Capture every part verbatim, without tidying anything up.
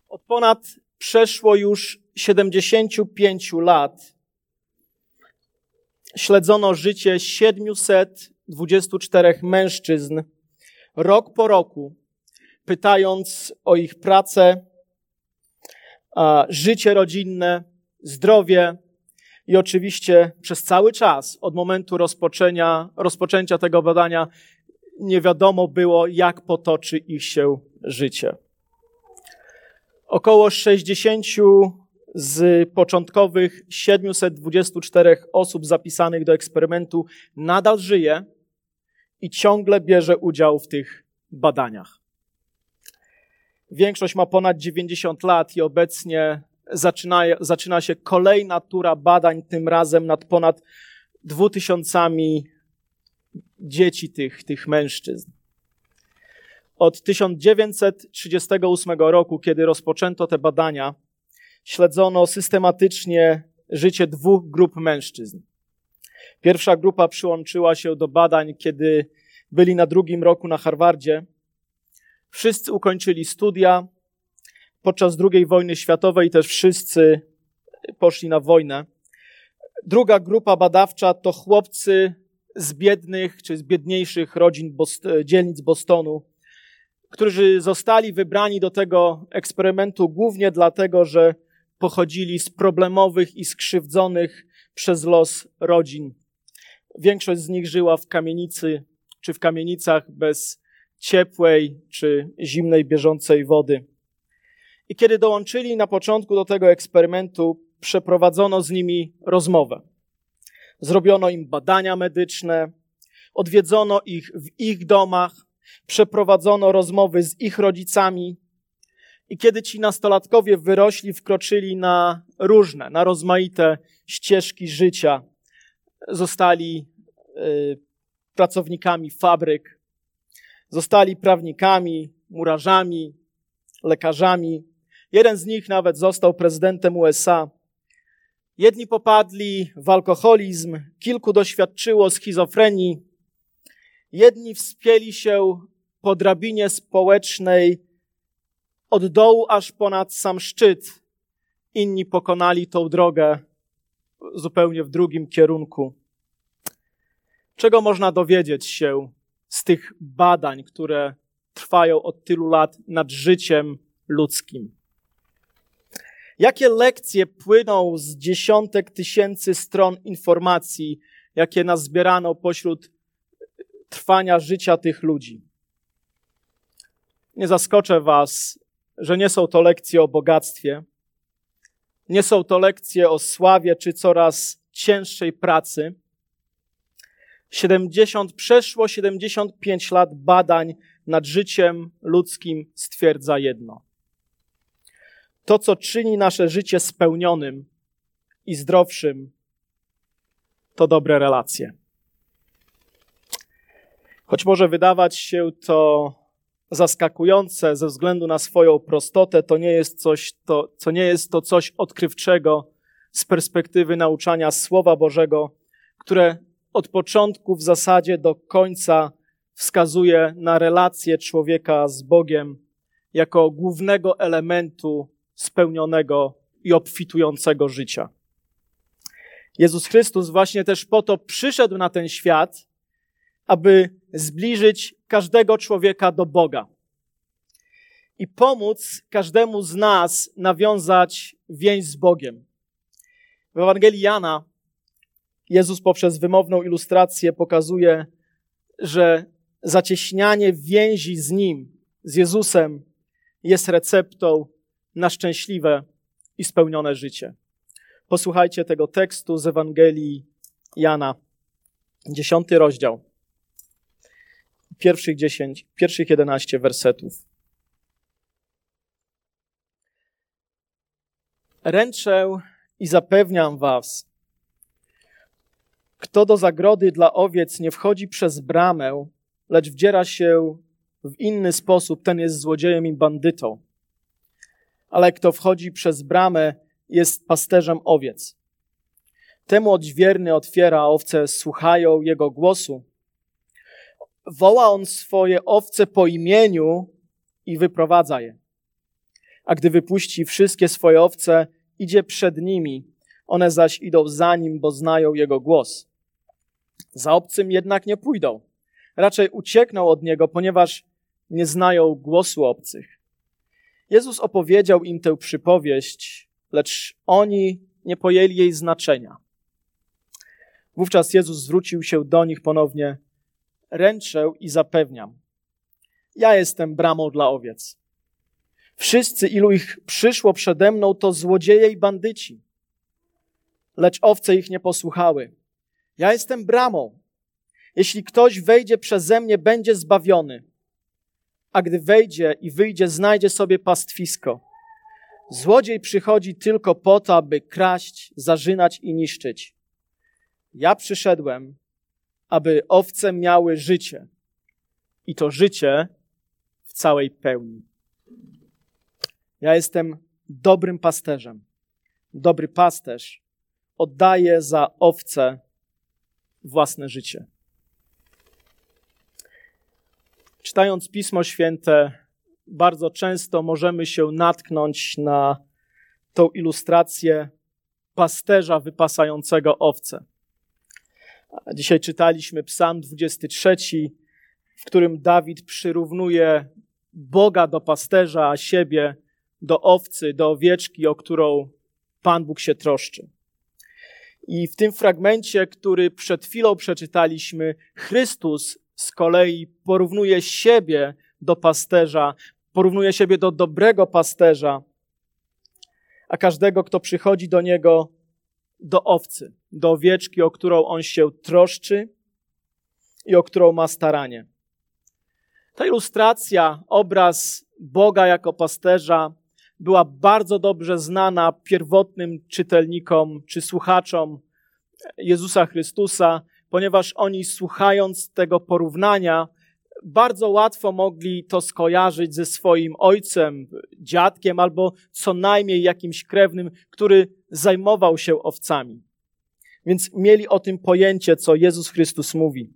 Od ponad przeszło już siedemdziesięciu pięciu lat śledzono życie siedmiuset dwudziestu czterech mężczyzn rok po roku, pytając o ich pracę, życie rodzinne, zdrowie i oczywiście przez cały czas od momentu rozpoczęcia, rozpoczęcia tego badania nie wiadomo było, jak potoczy ich się życie. Około sześćdziesięciu z początkowych siedmiuset dwudziestu czterech osób zapisanych do eksperymentu nadal żyje i ciągle bierze udział w tych badaniach. Większość ma ponad dziewięćdziesiąt lat i obecnie zaczyna, zaczyna się kolejna tura badań, tym razem nad ponad dwóch tysiącami dzieci tych, tych mężczyzn. Od tysiąc dziewięćset trzydziestego ósmego roku, kiedy rozpoczęto te badania, śledzono systematycznie życie dwóch grup mężczyzn. Pierwsza grupa przyłączyła się do badań, kiedy byli na drugim roku na Harvardzie. Wszyscy ukończyli studia. Podczas drugiej wojny światowej też wszyscy poszli na wojnę. Druga grupa badawcza to chłopcy z biednych czy z biedniejszych rodzin Bost- dzielnic Bostonu, którzy zostali wybrani do tego eksperymentu głównie dlatego, że pochodzili z problemowych i skrzywdzonych przez los rodzin. Większość z nich żyła w kamienicy czy w kamienicach bez ciepłej czy zimnej, bieżącej wody. I kiedy dołączyli na początku do tego eksperymentu, przeprowadzono z nimi rozmowę. Zrobiono im badania medyczne, odwiedzono ich w ich domach, przeprowadzono rozmowy z ich rodzicami i kiedy ci nastolatkowie wyrośli, wkroczyli na różne, na rozmaite ścieżki życia. Zostali y, pracownikami fabryk, zostali prawnikami, murarzami, lekarzami. Jeden z nich nawet został prezydentem U S A. Jedni popadli w alkoholizm, kilku doświadczyło schizofrenii. Jedni wspięli się po drabinie społecznej od dołu aż ponad sam szczyt. Inni pokonali tą drogę zupełnie w drugim kierunku. Czego można dowiedzieć się z tych badań, które trwają od tylu lat nad życiem ludzkim? Jakie lekcje płyną z dziesiątek tysięcy stron informacji, jakie nazbierano pośród trwania życia tych ludzi? Nie zaskoczę was, że nie są to lekcje o bogactwie, nie są to lekcje o sławie czy coraz cięższej pracy. siedemdziesiąt, przeszło siedemdziesiąt pięć lat badań nad życiem ludzkim stwierdza jedno. To, co czyni nasze życie spełnionym i zdrowszym, to dobre relacje. Choć może wydawać się to zaskakujące ze względu na swoją prostotę, to nie jest coś, to, co nie jest to coś odkrywczego z perspektywy nauczania Słowa Bożego, które od początku w zasadzie do końca wskazuje na relację człowieka z Bogiem jako głównego elementu spełnionego i obfitującego życia. Jezus Chrystus właśnie też po to przyszedł na ten świat, aby zbliżyć każdego człowieka do Boga i pomóc każdemu z nas nawiązać więź z Bogiem. W Ewangelii Jana Jezus poprzez wymowną ilustrację pokazuje, że zacieśnianie więzi z Nim, z Jezusem, jest receptą na szczęśliwe i spełnione życie. Posłuchajcie tego tekstu z Ewangelii Jana, dziesiąty rozdział, pierwszych dziesięć, pierwszych jedenaście wersetów. Ręczę i zapewniam was, kto do zagrody dla owiec nie wchodzi przez bramę, lecz wdziera się w inny sposób, ten jest złodziejem i bandytą. Ale kto wchodzi przez bramę, jest pasterzem owiec. Temu odźwierny otwiera, a owce słuchają jego głosu. Woła on swoje owce po imieniu i wyprowadza je. A gdy wypuści wszystkie swoje owce, idzie przed nimi, one zaś idą za nim, bo znają jego głos. Za obcym jednak nie pójdą. Raczej uciekną od niego, ponieważ nie znają głosu obcych. Jezus opowiedział im tę przypowieść, lecz oni nie pojęli jej znaczenia. Wówczas Jezus zwrócił się do nich ponownie. Ręczę i zapewniam. Ja jestem bramą dla owiec. Wszyscy, ilu ich przyszło przede mną, to złodzieje i bandyci. Lecz owce ich nie posłuchały. Ja jestem bramą. Jeśli ktoś wejdzie przeze mnie, będzie zbawiony. A gdy wejdzie i wyjdzie, znajdzie sobie pastwisko. Złodziej przychodzi tylko po to, aby kraść, zarzynać i niszczyć. Ja przyszedłem, aby owce miały życie. I to życie w całej pełni. Ja jestem dobrym pasterzem. Dobry pasterz oddaje za owce własne życie. Czytając Pismo Święte, bardzo często możemy się natknąć na tą ilustrację pasterza wypasającego owce. Dzisiaj czytaliśmy Psalm dwudziesty trzeci, w którym Dawid przyrównuje Boga do pasterza, a siebie do owcy, do owieczki, o którą Pan Bóg się troszczy. I w tym fragmencie, który przed chwilą przeczytaliśmy, Chrystus z kolei porównuje siebie do pasterza, porównuje siebie do dobrego pasterza, a każdego, kto przychodzi do Niego, do owcy, do owieczki, o którą On się troszczy i o którą ma staranie. Ta ilustracja, obraz Boga jako pasterza była bardzo dobrze znana pierwotnym czytelnikom czy słuchaczom Jezusa Chrystusa, ponieważ oni, słuchając tego porównania, bardzo łatwo mogli to skojarzyć ze swoim ojcem, dziadkiem albo co najmniej jakimś krewnym, który zajmował się owcami. Więc mieli o tym pojęcie, co Jezus Chrystus mówi.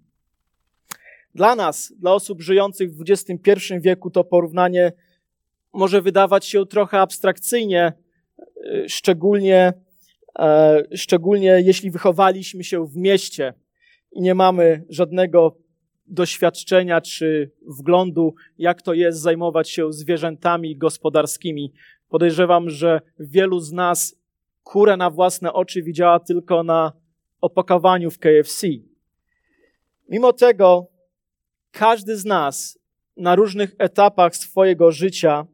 Dla nas, dla osób żyjących w dwudziestym pierwszym wieku, to porównanie może wydawać się trochę abstrakcyjnie, szczególnie, e, szczególnie jeśli wychowaliśmy się w mieście i nie mamy żadnego doświadczenia czy wglądu, jak to jest zajmować się zwierzętami gospodarskimi. Podejrzewam, że wielu z nas kurę na własne oczy widziała tylko na opakowaniu w K F C. Mimo tego każdy z nas na różnych etapach swojego życia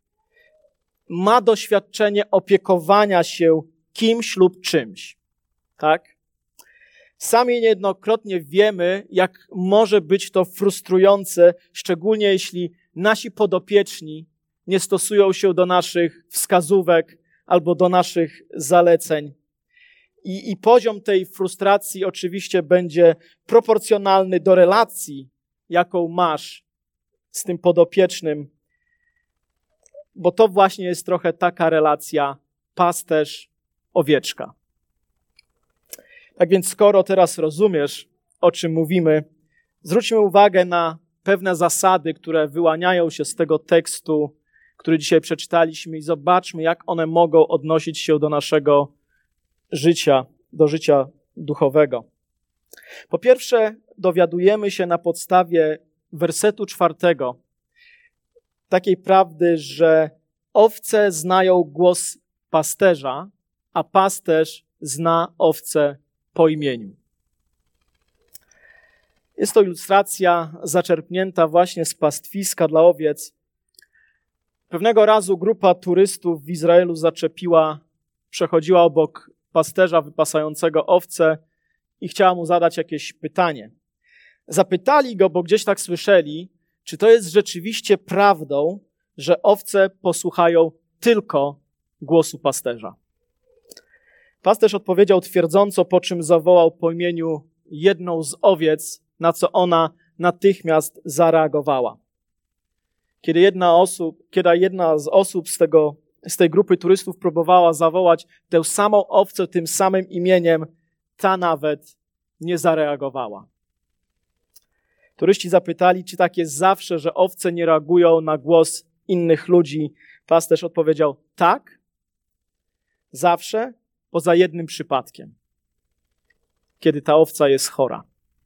ma doświadczenie opiekowania się kimś lub czymś. Tak? Sami niejednokrotnie wiemy, jak może być to frustrujące, szczególnie jeśli nasi podopieczni nie stosują się do naszych wskazówek albo do naszych zaleceń. I, i poziom tej frustracji oczywiście będzie proporcjonalny do relacji, jaką masz z tym podopiecznym, bo to właśnie jest trochę taka relacja pasterz-owieczka. Tak więc skoro teraz rozumiesz, o czym mówimy, zwróćmy uwagę na pewne zasady, które wyłaniają się z tego tekstu, który dzisiaj przeczytaliśmy, i zobaczmy, jak one mogą odnosić się do naszego życia, do życia duchowego. Po pierwsze, dowiadujemy się na podstawie wersetu czwartego takiej prawdy, że owce znają głos pasterza, a pasterz zna owce po imieniu. Jest to ilustracja zaczerpnięta właśnie z pastwiska dla owiec. Pewnego razu grupa turystów w Izraelu zaczepiła, przechodziła obok pasterza wypasającego owce i chciała mu zadać jakieś pytanie. Zapytali go, bo gdzieś tak słyszeli, czy to jest rzeczywiście prawdą, że owce posłuchają tylko głosu pasterza. Pasterz odpowiedział twierdząco, po czym zawołał po imieniu jedną z owiec, na co ona natychmiast zareagowała. Kiedy jedna, osób, kiedy jedna z osób z, tego, z tej grupy turystów próbowała zawołać tę samą owcę tym samym imieniem, ta nawet nie zareagowała. Turyści zapytali, czy tak jest zawsze, że owce nie reagują na głos innych ludzi, Pasterz odpowiedział: tak, zawsze, poza jednym przypadkiem, kiedy ta owca jest chora.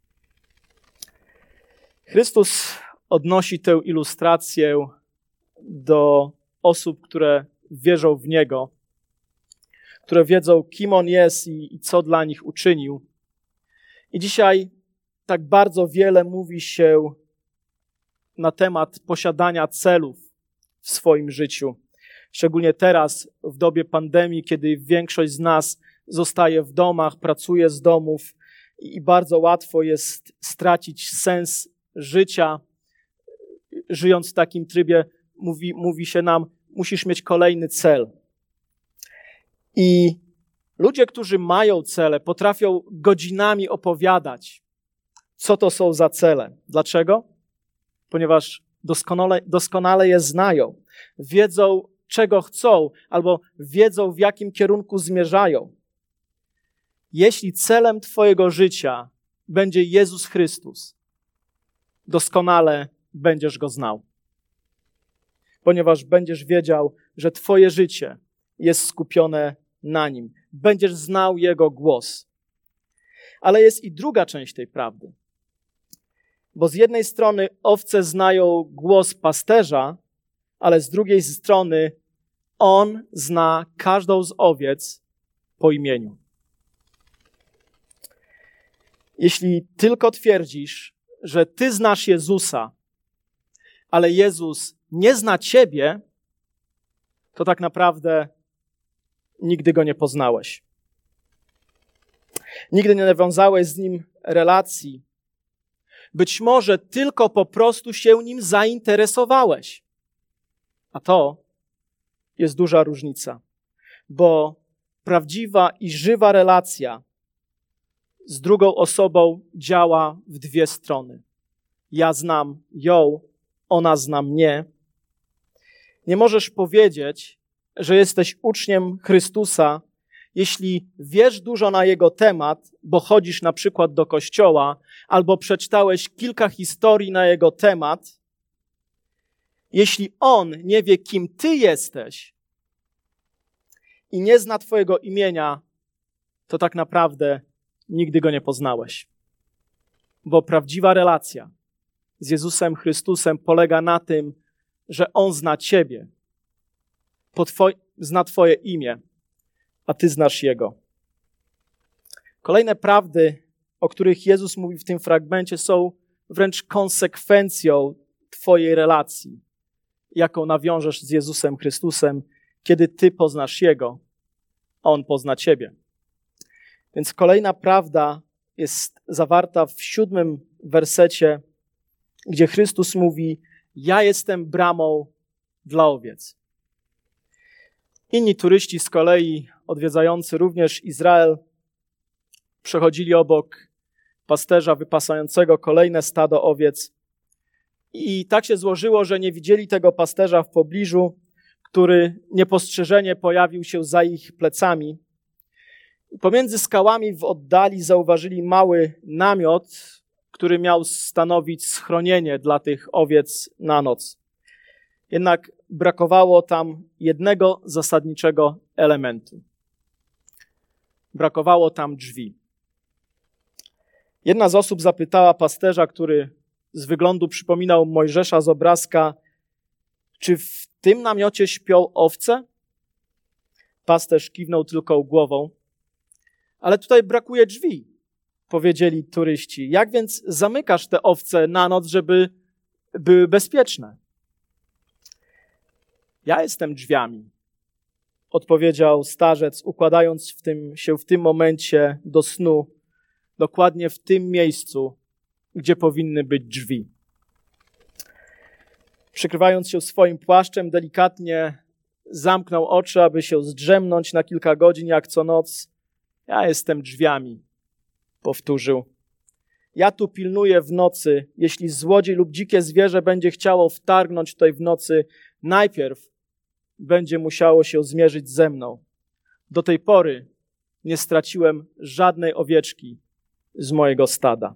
Chrystus odnosi tę ilustrację do osób, które wierzą w Niego, które wiedzą, kim On jest i, i co dla nich uczynił. I dzisiaj tak bardzo wiele mówi się na temat posiadania celów w swoim życiu. Szczególnie teraz, w dobie pandemii, kiedy większość z nas zostaje w domach, pracuje z domów i bardzo łatwo jest stracić sens życia. Żyjąc w takim trybie, mówi, mówi się nam, musisz mieć kolejny cel. I ludzie, którzy mają cele, potrafią godzinami opowiadać, co to są za cele. Dlaczego? Ponieważ doskonale, doskonale je znają. Wiedzą, czego chcą, albo wiedzą, w jakim kierunku zmierzają. Jeśli celem twojego życia będzie Jezus Chrystus, doskonale będziesz Go znał. Ponieważ będziesz wiedział, że twoje życie jest skupione na Nim. Będziesz znał Jego głos. Ale jest i druga część tej prawdy. Bo z jednej strony owce znają głos pasterza, ale z drugiej strony On zna każdą z owiec po imieniu. Jeśli tylko twierdzisz, że ty znasz Jezusa, ale Jezus nie zna ciebie, to tak naprawdę nigdy Go nie poznałeś. Nigdy nie nawiązałeś z Nim relacji. Być może tylko po prostu się Nim zainteresowałeś. A to jest duża różnica, bo prawdziwa i żywa relacja z drugą osobą działa w dwie strony. Ja znam ją, ona zna mnie. Nie możesz powiedzieć, że jesteś uczniem Chrystusa, jeśli wiesz dużo na Jego temat, bo chodzisz na przykład do kościoła, albo przeczytałeś kilka historii na Jego temat. Jeśli On nie wie, kim ty jesteś i nie zna twojego imienia, to tak naprawdę nigdy Go nie poznałeś. Bo prawdziwa relacja z Jezusem Chrystusem polega na tym, że On zna ciebie, twoj, zna twoje imię, a ty znasz Jego. Kolejne prawdy, o których Jezus mówi w tym fragmencie, są wręcz konsekwencją twojej relacji, jaką nawiążesz z Jezusem Chrystusem, kiedy ty poznasz Jego, a On pozna ciebie. Więc kolejna prawda jest zawarta w siódmym wersecie, gdzie Chrystus mówi: ja jestem bramą dla owiec. Inni turyści z kolei, odwiedzający również Izrael, przechodzili obok pasterza wypasającego kolejne stado owiec. I tak się złożyło, że nie widzieli tego pasterza w pobliżu, który niepostrzeżenie pojawił się za ich plecami. Pomiędzy skałami w oddali zauważyli mały namiot, który miał stanowić schronienie dla tych owiec na noc. Jednak brakowało tam jednego zasadniczego elementu. Brakowało tam drzwi. Jedna z osób zapytała pasterza, który z wyglądu przypominał Mojżesza z obrazka, czy w tym namiocie śpią owce? Pasterz kiwnął tylko głową. Ale tutaj brakuje drzwi, powiedzieli turyści. Jak więc zamykasz te owce na noc, żeby były bezpieczne? Ja jestem drzwiami, odpowiedział starzec, układając w tym, się w tym momencie do snu, dokładnie w tym miejscu, gdzie powinny być drzwi. Przykrywając się swoim płaszczem, delikatnie zamknął oczy, aby się zdrzemnąć na kilka godzin, jak co noc. Ja jestem drzwiami, powtórzył. Ja tu pilnuję w nocy. Jeśli złodziej lub dzikie zwierzę będzie chciało wtargnąć tutaj w nocy, najpierw będzie musiało się zmierzyć ze mną. Do tej pory nie straciłem żadnej owieczki z mojego stada.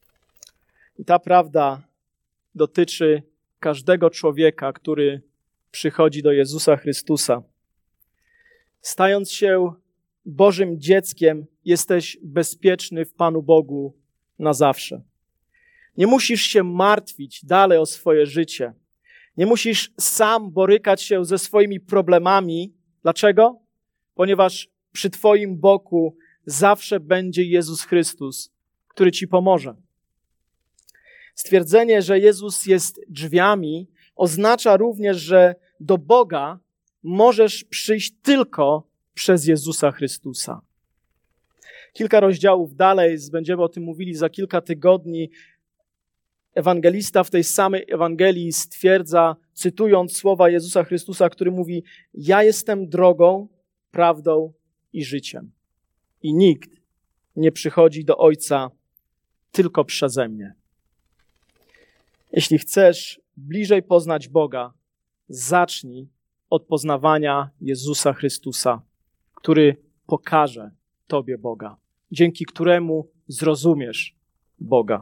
I ta prawda dotyczy każdego człowieka, który przychodzi do Jezusa Chrystusa. Stając się Bożym dzieckiem, jesteś bezpieczny w Panu Bogu na zawsze. Nie musisz się martwić dalej o swoje życie. Nie musisz sam borykać się ze swoimi problemami. Dlaczego? Ponieważ przy Twoim boku zawsze będzie Jezus Chrystus, który Ci pomoże. Stwierdzenie, że Jezus jest drzwiami, oznacza również, że do Boga możesz przyjść tylko przez Jezusa Chrystusa. Kilka rozdziałów dalej, będziemy o tym mówili za kilka tygodni, ewangelista w tej samej Ewangelii stwierdza, cytując słowa Jezusa Chrystusa, który mówi: ja jestem drogą, prawdą i życiem. I nikt nie przychodzi do Ojca tylko przeze mnie. Jeśli chcesz bliżej poznać Boga, zacznij od poznawania Jezusa Chrystusa, który pokaże Tobie Boga, dzięki któremu zrozumiesz Boga.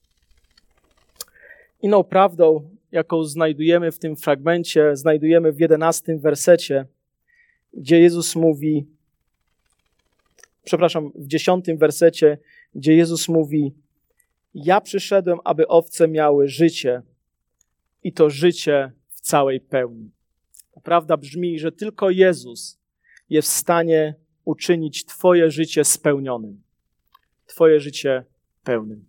Inną prawdą, jaką znajdujemy w tym fragmencie, znajdujemy w jedenastym wersecie, gdzie Jezus mówi, przepraszam, w dziesiątym wersecie, gdzie Jezus mówi: ja przyszedłem, aby owce miały życie i to życie w całej pełni. Prawda brzmi, że tylko Jezus jest w stanie uczynić Twoje życie spełnionym. Twoje życie pełnym.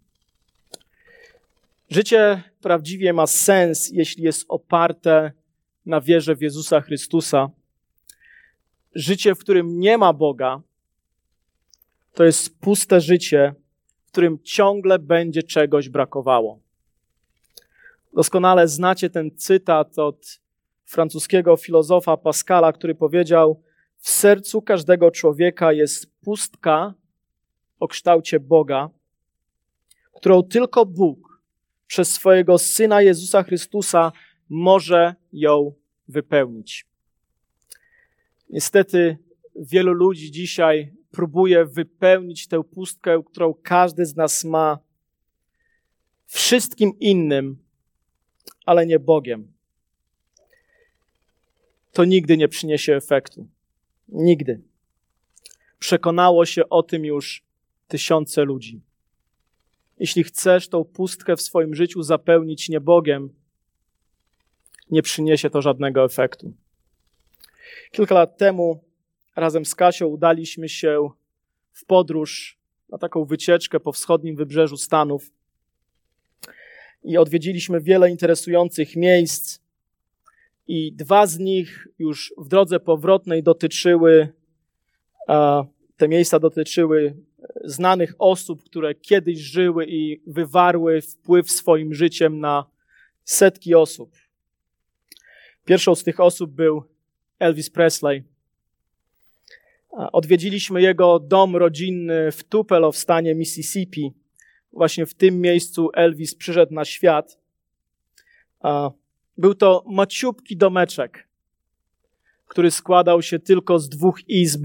Życie prawdziwie ma sens, jeśli jest oparte na wierze w Jezusa Chrystusa. Życie, w którym nie ma Boga, to jest puste życie, w którym ciągle będzie czegoś brakowało. Doskonale znacie ten cytat od francuskiego filozofa Pascala, który powiedział: w sercu każdego człowieka jest pustka o kształcie Boga, którą tylko Bóg przez swojego Syna Jezusa Chrystusa może ją wypełnić. Niestety wielu ludzi dzisiaj próbuje wypełnić tę pustkę, którą każdy z nas ma, wszystkim innym, ale nie Bogiem. To nigdy nie przyniesie efektu. Nigdy. Przekonało się o tym już tysiące ludzi. Jeśli chcesz tą pustkę w swoim życiu zapełnić nie Bogiem, nie przyniesie to żadnego efektu. Kilka lat temu razem z Kasią udaliśmy się w podróż na taką wycieczkę po wschodnim wybrzeżu Stanów i odwiedziliśmy wiele interesujących miejsc i dwa z nich już w drodze powrotnej dotyczyły, a te miejsca dotyczyły znanych osób, które kiedyś żyły i wywarły wpływ swoim życiem na setki osób. Pierwszą z tych osób był Elvis Presley. Odwiedziliśmy jego dom rodzinny w Tupelo w stanie Mississippi. Właśnie w tym miejscu Elvis przyszedł na świat. Był to maciupki domeczek, który składał się tylko z dwóch izb,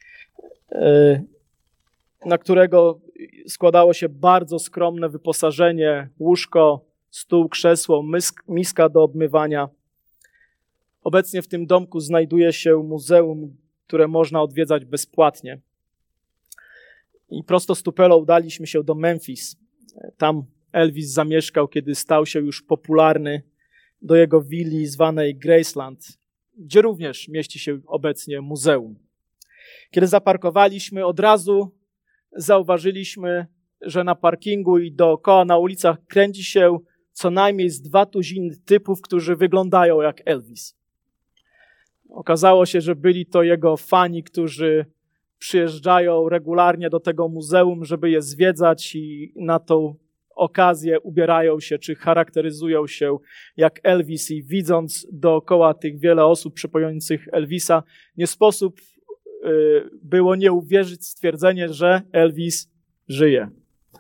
na którego składało się bardzo skromne wyposażenie, łóżko, stół, krzesło, miska do obmywania. Obecnie w tym domku znajduje się muzeum, które można odwiedzać bezpłatnie. I prosto z Tupelo udaliśmy się do Memphis. Tam Elvis zamieszkał, kiedy stał się już popularny, do jego willi zwanej Graceland, gdzie również mieści się obecnie muzeum. Kiedy zaparkowaliśmy, od razu zauważyliśmy, że na parkingu i dookoła na ulicach kręci się co najmniej z dwa tuziny typów, którzy wyglądają jak Elvis. Okazało się, że byli to jego fani, którzy przyjeżdżają regularnie do tego muzeum, żeby je zwiedzać i na tą okazję ubierają się czy charakteryzują się jak Elvis i widząc dookoła tych wiele osób przypominających Elvisa, nie sposób y, było nie uwierzyć w stwierdzenie, że Elvis żyje.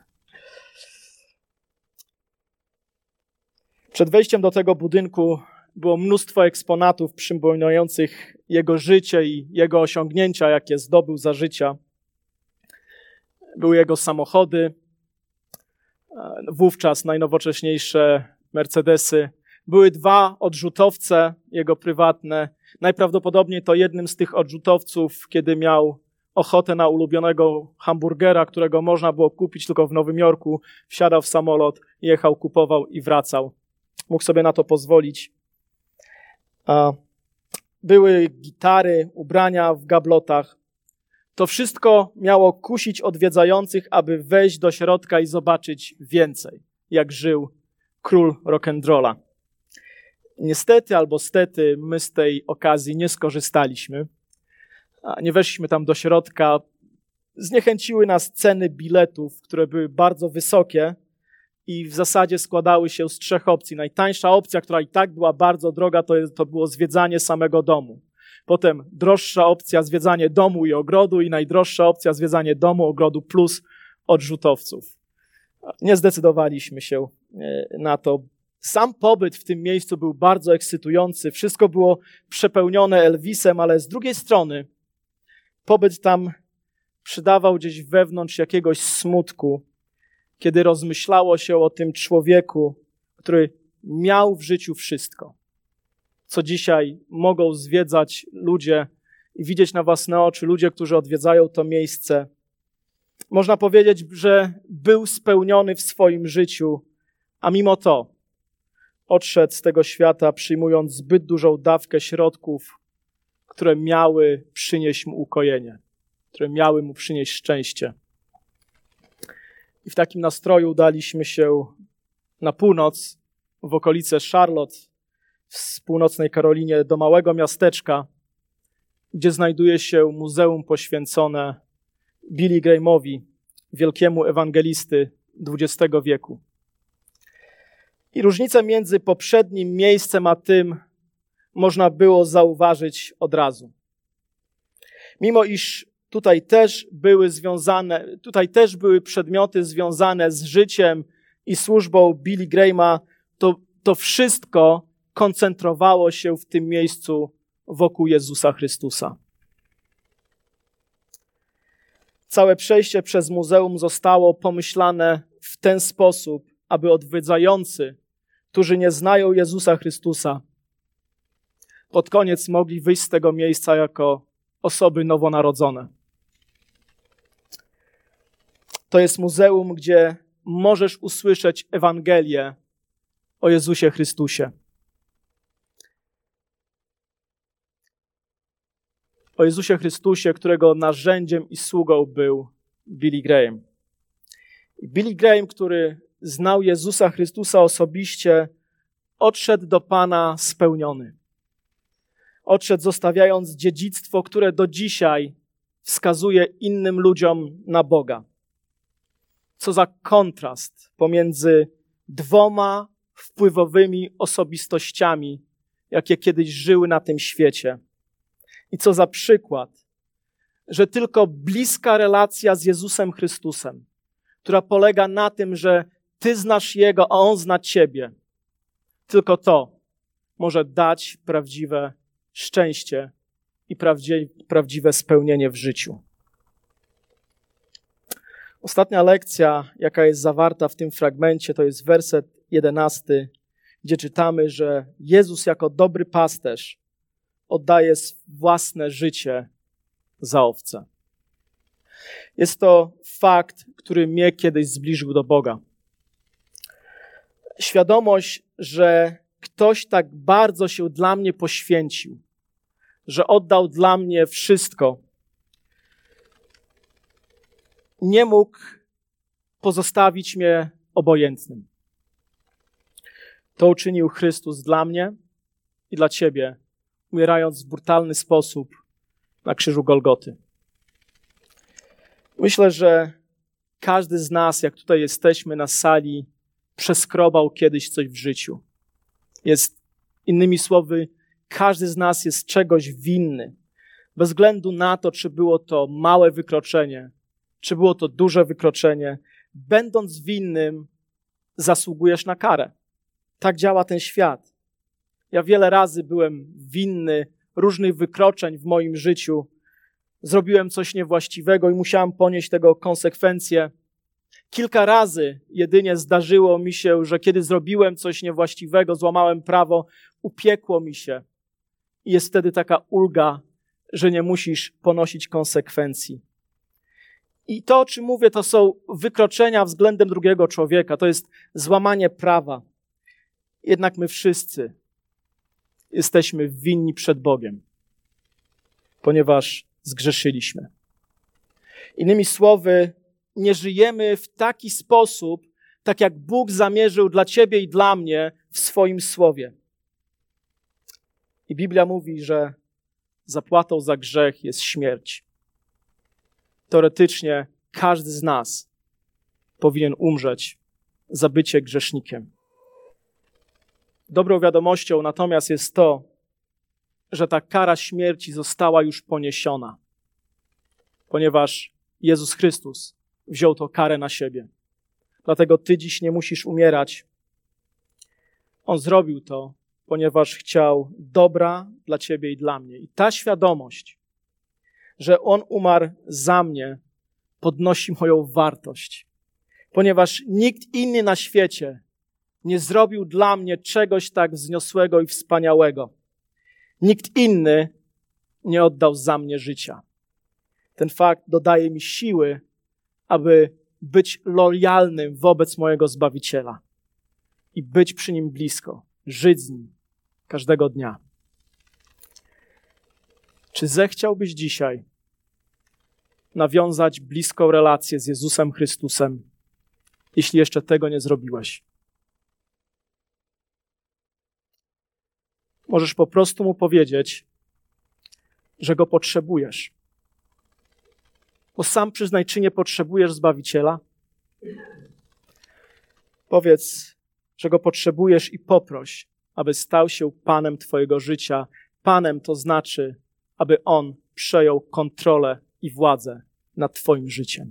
Przed wejściem do tego budynku było mnóstwo eksponatów przypominających jego życie i jego osiągnięcia, jakie zdobył za życia. Były jego samochody, wówczas najnowocześniejsze Mercedesy Były dwa odrzutowce, jego prywatne. Najprawdopodobniej to jednym z tych odrzutowców, kiedy miał ochotę na ulubionego hamburgera, którego można było kupić tylko w Nowym Jorku, wsiadał w samolot, jechał, kupował i wracał. Mógł sobie na to pozwolić. Były gitary, ubrania w gablotach. To wszystko miało kusić odwiedzających, aby wejść do środka i zobaczyć więcej, jak żył król rock'n'rolla. Niestety albo stety my z tej okazji nie skorzystaliśmy. Nie weszliśmy tam do środka. Zniechęciły nas ceny biletów, które były bardzo wysokie i w zasadzie składały się z trzech opcji. Najtańsza opcja, która i tak była bardzo droga, to, to było zwiedzanie samego domu. Potem droższa opcja zwiedzanie domu i ogrodu i najdroższa opcja zwiedzanie domu, ogrodu plus odrzutowców. Nie zdecydowaliśmy się na to. Sam pobyt w tym miejscu był bardzo ekscytujący. Wszystko było przepełnione Elvisem, ale z drugiej strony pobyt tam przydawał gdzieś wewnątrz jakiegoś smutku, kiedy rozmyślało się o tym człowieku, który miał w życiu wszystko, co dzisiaj mogą zwiedzać ludzie i widzieć na własne oczy ludzie, którzy odwiedzają to miejsce. Można powiedzieć, że był spełniony w swoim życiu, a mimo to odszedł z tego świata, przyjmując zbyt dużą dawkę środków, które miały przynieść mu ukojenie, które miały mu przynieść szczęście. I w takim nastroju udaliśmy się na północ, w okolice Charlotte, w północnej Karolinie, do małego miasteczka, gdzie znajduje się muzeum poświęcone Billy Grahamowi, wielkiemu ewangelisty dwudziestego wieku. I różnicę między poprzednim miejscem a tym można było zauważyć od razu. Mimo iż tutaj też były związane, tutaj też były przedmioty związane z życiem i służbą Billy Grahama, to, to wszystko koncentrowało się w tym miejscu wokół Jezusa Chrystusa. Całe przejście przez muzeum zostało pomyślane w ten sposób, aby odwiedzający, którzy nie znają Jezusa Chrystusa, pod koniec mogli wyjść z tego miejsca jako osoby nowonarodzone. To jest muzeum, gdzie możesz usłyszeć Ewangelię o Jezusie Chrystusie. O Jezusie Chrystusie, którego narzędziem i sługą był Billy Graham. Billy Graham, który znał Jezusa Chrystusa osobiście, odszedł do Pana spełniony. Odszedł zostawiając dziedzictwo, które do dzisiaj wskazuje innym ludziom na Boga. Co za kontrast pomiędzy dwoma wpływowymi osobistościami, jakie kiedyś żyły na tym świecie. I co za przykład, że tylko bliska relacja z Jezusem Chrystusem, która polega na tym, że Ty znasz Jego, a On zna Ciebie, tylko to może dać prawdziwe szczęście i prawdziwe spełnienie w życiu. Ostatnia lekcja, jaka jest zawarta w tym fragmencie, to jest werset jedenasty, gdzie czytamy, że Jezus jako dobry pasterz oddaje własne życie za owce. Jest to fakt, który mnie kiedyś zbliżył do Boga. Świadomość, że ktoś tak bardzo się dla mnie poświęcił, że oddał dla mnie wszystko, nie mógł pozostawić mnie obojętnym. To uczynił Chrystus dla mnie i dla Ciebie, umierając w brutalny sposób na krzyżu Golgoty. Myślę, że każdy z nas, jak tutaj jesteśmy na sali, przeskrobał kiedyś coś w życiu. Jest, innymi słowy, każdy z nas jest czegoś winny. Bez względu na to, czy było to małe wykroczenie, czy było to duże wykroczenie, będąc winnym, zasługujesz na karę. Tak działa ten świat. Ja wiele razy byłem winny różnych wykroczeń w moim życiu. Zrobiłem coś niewłaściwego i musiałem ponieść tego konsekwencje. Kilka razy jedynie zdarzyło mi się, że kiedy zrobiłem coś niewłaściwego, złamałem prawo, upiekło mi się. I jest wtedy taka ulga, że nie musisz ponosić konsekwencji. I to, o czym mówię, to są wykroczenia względem drugiego człowieka. To jest złamanie prawa. Jednak my wszyscy jesteśmy winni przed Bogiem, ponieważ zgrzeszyliśmy. Innymi słowy, nie żyjemy w taki sposób, tak jak Bóg zamierzył dla ciebie i dla mnie w swoim słowie. I Biblia mówi, że zapłatą za grzech jest śmierć. Teoretycznie każdy z nas powinien umrzeć za bycie grzesznikiem. Dobrą wiadomością natomiast jest to, że ta kara śmierci została już poniesiona, ponieważ Jezus Chrystus wziął tę karę na siebie. Dlatego ty dziś nie musisz umierać. On zrobił to, ponieważ chciał dobra dla ciebie i dla mnie. I ta świadomość, że On umarł za mnie, podnosi moją wartość. Ponieważ nikt inny na świecie nie zrobił dla mnie czegoś tak wzniosłego i wspaniałego. Nikt inny nie oddał za mnie życia. Ten fakt dodaje mi siły, aby być lojalnym wobec mojego Zbawiciela i być przy Nim blisko, żyć z Nim każdego dnia. Czy zechciałbyś dzisiaj nawiązać bliską relację z Jezusem Chrystusem, jeśli jeszcze tego nie zrobiłeś? Możesz po prostu Mu powiedzieć, że Go potrzebujesz. Bo sam przyznaj, czy nie potrzebujesz Zbawiciela? Powiedz, że Go potrzebujesz i poproś, aby stał się Panem twojego życia. Panem to znaczy, aby On przejął kontrolę i władzę nad twoim życiem.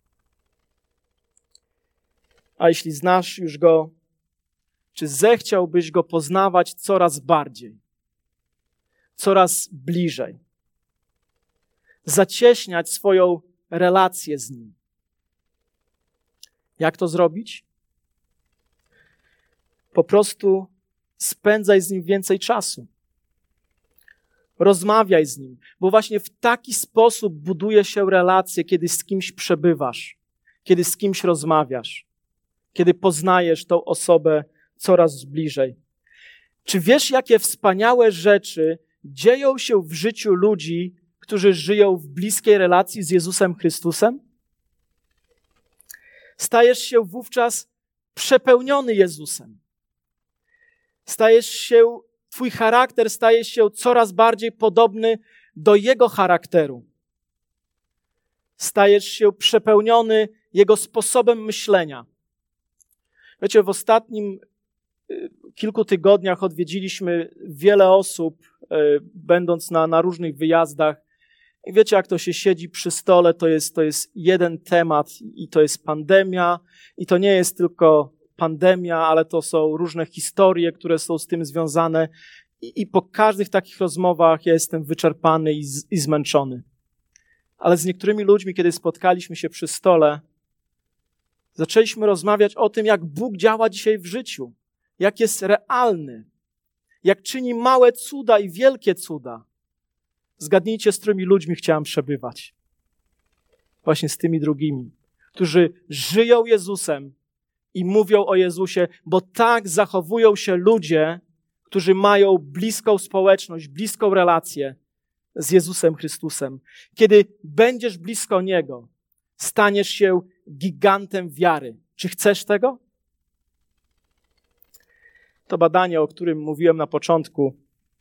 A jeśli znasz już Go, czy zechciałbyś Go poznawać coraz bardziej, coraz bliżej, zacieśniać swoją relację z Nim? Jak to zrobić? Po prostu spędzaj z Nim więcej czasu. Rozmawiaj z Nim, bo właśnie w taki sposób buduje się relacje, kiedy z kimś przebywasz, kiedy z kimś rozmawiasz, kiedy poznajesz tą osobę coraz bliżej. Czy wiesz, jakie wspaniałe rzeczy dzieją się w życiu ludzi, którzy żyją w bliskiej relacji z Jezusem Chrystusem? Stajesz się wówczas przepełniony Jezusem. Stajesz się, twój charakter staje się coraz bardziej podobny do Jego charakteru. Stajesz się przepełniony Jego sposobem myślenia. Wiecie, w ostatnim kilku tygodniach odwiedziliśmy wiele osób, będąc na, na różnych wyjazdach. I wiecie, jak to się siedzi przy stole, to jest, to jest jeden temat i to jest pandemia. I to nie jest tylko pandemia, ale to są różne historie, które są z tym związane. I, i po każdych takich rozmowach ja jestem wyczerpany i, z, i zmęczony. Ale z niektórymi ludźmi, kiedy spotkaliśmy się przy stole, zaczęliśmy rozmawiać o tym, jak Bóg działa dzisiaj w życiu, jak jest realny, jak czyni małe cuda i wielkie cuda. Zgadnijcie, z którymi ludźmi chciałem przebywać. Właśnie z tymi drugimi, którzy żyją Jezusem i mówią o Jezusie, bo tak zachowują się ludzie, którzy mają bliską społeczność, bliską relację z Jezusem Chrystusem. Kiedy będziesz blisko Niego, staniesz się gigantem wiary. Czy chcesz tego? To badanie, o którym mówiłem na początku,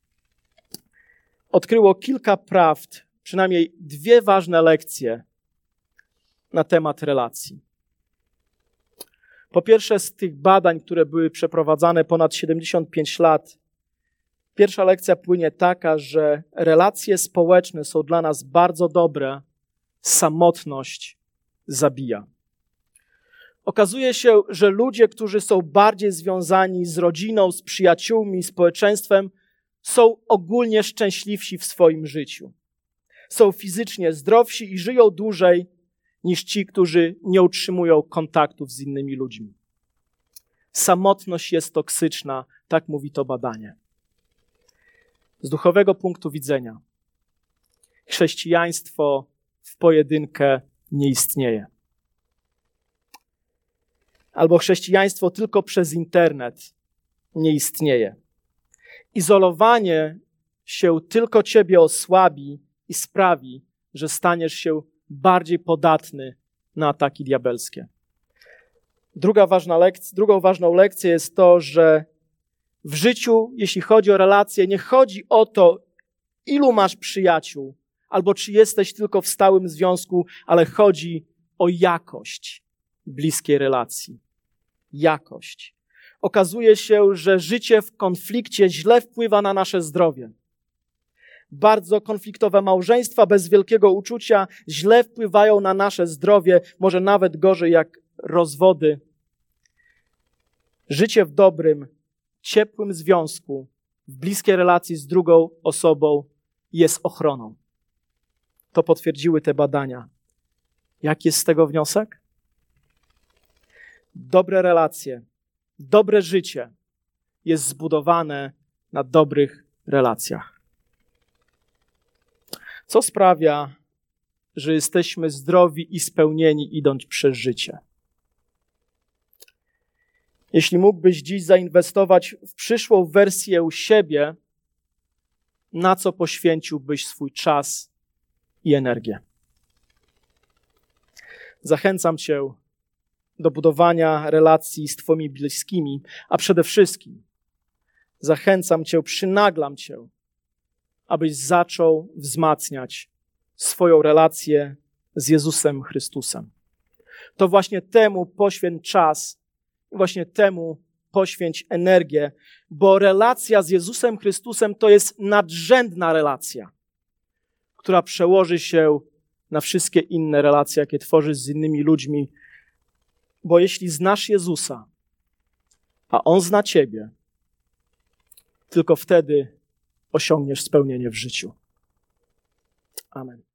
odkryło kilka prawd, przynajmniej dwie ważne lekcje na temat relacji. Po pierwsze, z tych badań, które były przeprowadzane ponad siedemdziesiąt pięć lat, pierwsza lekcja płynie taka, że relacje społeczne są dla nas bardzo dobre, samotność zabija. Okazuje się, że ludzie, którzy są bardziej związani z rodziną, z przyjaciółmi, społeczeństwem, są ogólnie szczęśliwsi w swoim życiu. Są fizycznie zdrowsi i żyją dłużej niż ci, którzy nie utrzymują kontaktów z innymi ludźmi. Samotność jest toksyczna, tak mówi to badanie. Z duchowego punktu widzenia chrześcijaństwo w pojedynkę nie istnieje. Albo chrześcijaństwo tylko przez internet nie istnieje. Izolowanie się tylko ciebie osłabi i sprawi, że staniesz się bardziej podatny na ataki diabelskie. Druga ważna lekcja, drugą ważną lekcją jest to, że w życiu, jeśli chodzi o relacje, nie chodzi o to, ilu masz przyjaciół, albo czy jesteś tylko w stałym związku, ale chodzi o jakość bliskiej relacji. Jakość. Okazuje się, że życie w konflikcie źle wpływa na nasze zdrowie. Bardzo konfliktowe małżeństwa bez wielkiego uczucia źle wpływają na nasze zdrowie, może nawet gorzej jak rozwody. Życie w dobrym, ciepłym związku, w bliskiej relacji z drugą osobą jest ochroną. To potwierdziły te badania. Jaki jest z tego wniosek? Dobre relacje, dobre życie jest zbudowane na dobrych relacjach. Co sprawia, że jesteśmy zdrowi i spełnieni idąc przez życie? Jeśli mógłbyś dziś zainwestować w przyszłą wersję siebie, na co poświęciłbyś swój czas i energię? Zachęcam cię do budowania relacji z twoimi bliskimi, a przede wszystkim zachęcam cię, przynaglam cię, abyś zaczął wzmacniać swoją relację z Jezusem Chrystusem. To właśnie temu poświęć czas, właśnie temu poświęć energię, bo relacja z Jezusem Chrystusem to jest nadrzędna relacja, która przełoży się na wszystkie inne relacje, jakie tworzysz z innymi ludźmi. Bo jeśli znasz Jezusa, a On zna ciebie, tylko wtedy osiągniesz spełnienie w życiu. Amen.